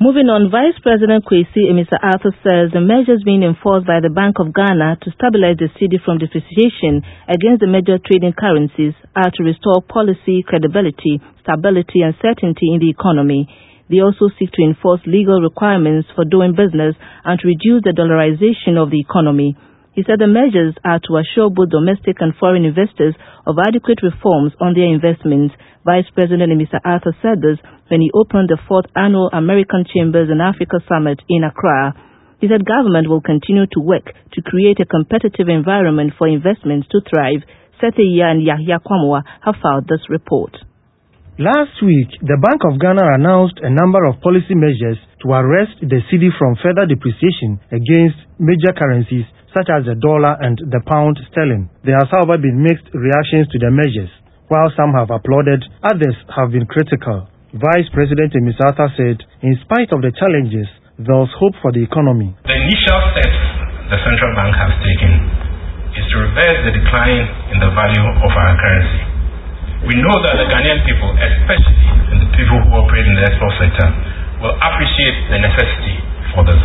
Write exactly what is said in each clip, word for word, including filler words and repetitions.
Moving on, Vice President Kwesi Amissah-Arthur says the measures being enforced by the Bank of Ghana to stabilize the cedi from depreciation against the major trading currencies are to restore policy credibility, stability and certainty in the economy. They also seek to enforce legal requirements for doing business and to reduce the dollarization of the economy. He said the measures are to assure both domestic and foreign investors of adequate reforms on their investments. Vice President Amissah-Arthur said this when he opened the fourth annual American Chambers in Africa Summit in Accra. He said government will continue to work to create a competitive environment for investments to thrive. Seteya and Yahya Kwamoah have filed this report. Last week, the Bank of Ghana announced a number of policy measures to arrest the cedi from further depreciation against major currencies such as the dollar and the pound sterling. There has, however, been mixed reactions to the measures. While some have applauded, others have been critical. Vice President Amissah-Arthur said, in spite of the challenges, there was hope for the economy. The initial steps the central bank has taken is to reverse the decline in the value of our currency. We know that the Ghanaian people, especially the people who operate in the export sector, will appreciate the necessity for this.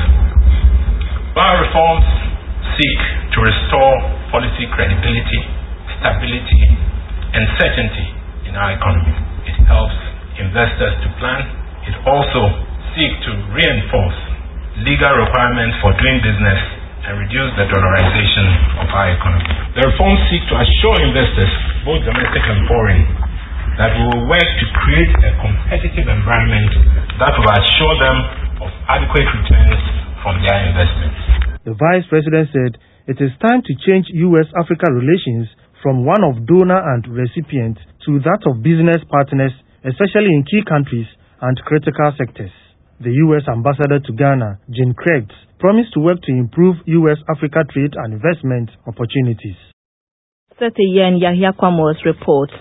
Our reforms seek to restore policy credibility, stability, and certainty in our economy. It helps investors to plan. It also seeks to reinforce legal requirements for doing business and reduce the dollarization of our economy. The reforms seek to assure investors, both domestic and foreign, that we will work to create a competitive environment that will assure them of adequate returns from their investments. The Vice President said it is time to change U S Africa relations from one of donor and recipient to that of business partners, especially in key countries and critical sectors. The U S Ambassador to Ghana, Jean Craig, promised to work to improve U S Africa trade and investment opportunities. Seteya and Yahya Kwamoah's report.